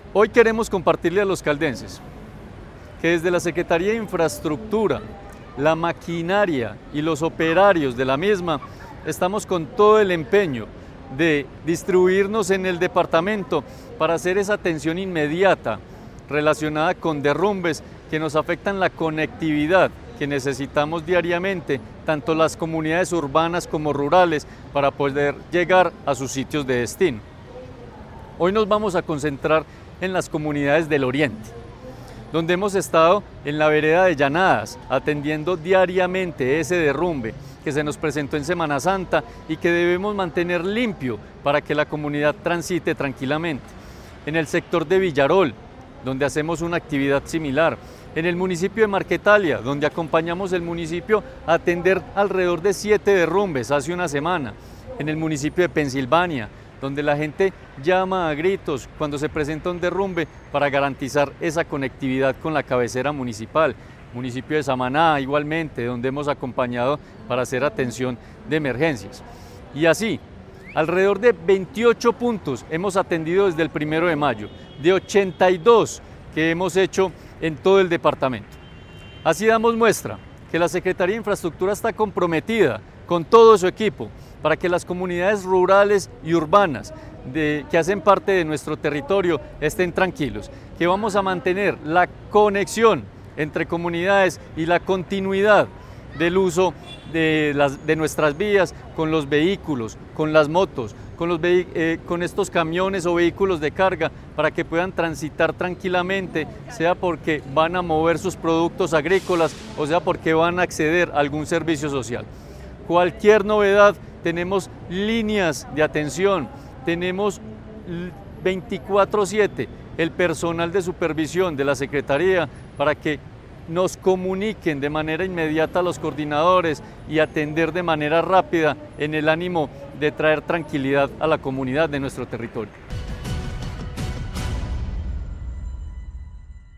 Hoy queremos compartirle a los caldenses que desde la Secretaría de Infraestructura, la maquinaria y los operarios de la misma estamos con todo el empeño de distribuirnos en el departamento para hacer esa atención inmediata relacionada con derrumbes que nos afectan la conectividad que necesitamos diariamente, tanto las comunidades urbanas como rurales, para poder llegar a sus sitios de destino. Hoy nos vamos a concentrar en las comunidades del oriente, donde hemos estado en la vereda de Llanadas, atendiendo diariamente ese derrumbe que se nos presentó en Semana Santa y que debemos mantener limpio para que la comunidad transite tranquilamente. En el sector de Villarol, donde hacemos una actividad similar. En el municipio de Marquetalia, donde acompañamos el municipio a atender alrededor de 7 derrumbes hace una semana. En el municipio de Pensilvania, donde la gente llama a gritos cuando se presenta un derrumbe para garantizar esa conectividad con la cabecera municipal. Municipio de Samaná igualmente, donde hemos acompañado para hacer atención de emergencias. Y así, alrededor de 28 puntos hemos atendido desde el 1 de mayo, de 82 que hemos hecho en todo el departamento. Así damos muestra que la Secretaría de Infraestructura está comprometida con todo su equipo para que las comunidades rurales y urbanas que hacen parte de nuestro territorio estén tranquilos, que vamos a mantener la conexión entre comunidades y la continuidad del uso de nuestras vías con los vehículos, con las motos, con estos camiones o vehículos de carga para que puedan transitar tranquilamente, sea porque van a mover sus productos agrícolas o sea porque van a acceder a algún servicio social. Cualquier novedad, tenemos líneas de atención, tenemos 24/7 el personal de supervisión de la Secretaría para que nos comuniquen de manera inmediata a los coordinadores y atender de manera rápida en el ánimo de traer tranquilidad a la comunidad de nuestro territorio.